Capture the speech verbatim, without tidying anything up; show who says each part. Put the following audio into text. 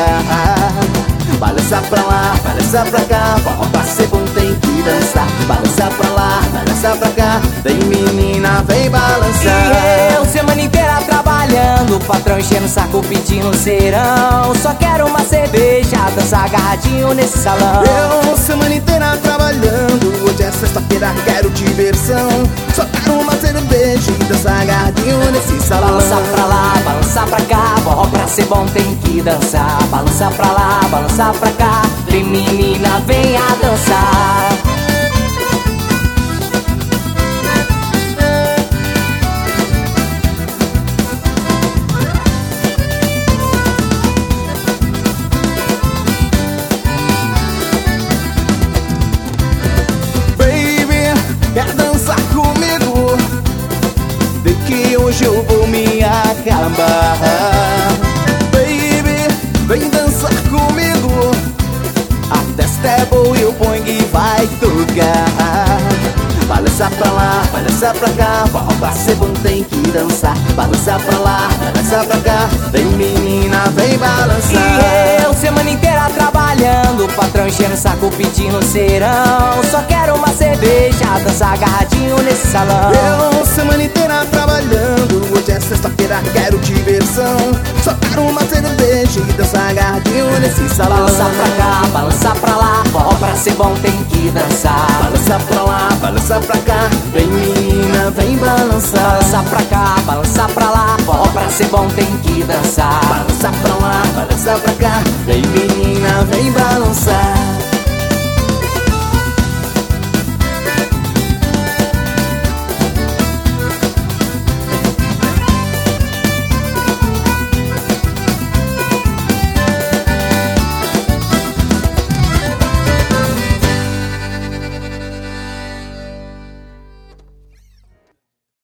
Speaker 1: Balança pra lá, balança pra cá, forró pra ser bom tem que dançar. Balança pra lá, balança pra cá, vem menina, vem balançar.
Speaker 2: E eu semana inteira trabalhando, o patrão enchendo o saco pedindo serão. Só quero uma cerveja, dançar agarradinho nesse salão.
Speaker 1: Eu semana inteira trabalhando, hoje é sexta-feira, quero diversão. Só quero uma cerveja e dançar agarradinho nesse salão.
Speaker 2: Balança pra lá, balança pra cá, forró pra ser bom tem que dançar. Balança pra lá, balança pra cá, vem menina, vem a dançar.
Speaker 1: Quer dançar comigo? Vê que hoje eu vou me acabar. Baby, vem dançar comigo. A testa é boa e o poing vai tocar. Balança pra lá, balança pra cá, forró pra ser bom tem que dançar. Balança pra lá, balança pra cá, vem menina, vem balançar.
Speaker 2: E eu semana inteira trabalhando, o patrão enchendo o saco pedindo serão. Só quero uma cerveja, dançar agarradinho nesse salão.
Speaker 1: Eu semana inteira trabalhando, hoje é sexta-feira, quero diversão. Só quero uma cerveja e dançar agarradinho nesse salão.
Speaker 2: Balança pra cá, balança pra lá, forró pra ser bom tem que dançar.
Speaker 1: Balança pra lá, balança pra cá, vem menina, vem balançar.
Speaker 2: Balança pra cá, balança pra lá, forró pra ser bom tem que dançar.
Speaker 1: Balança pra lá, balança pra cá, vem menina, vem balançar.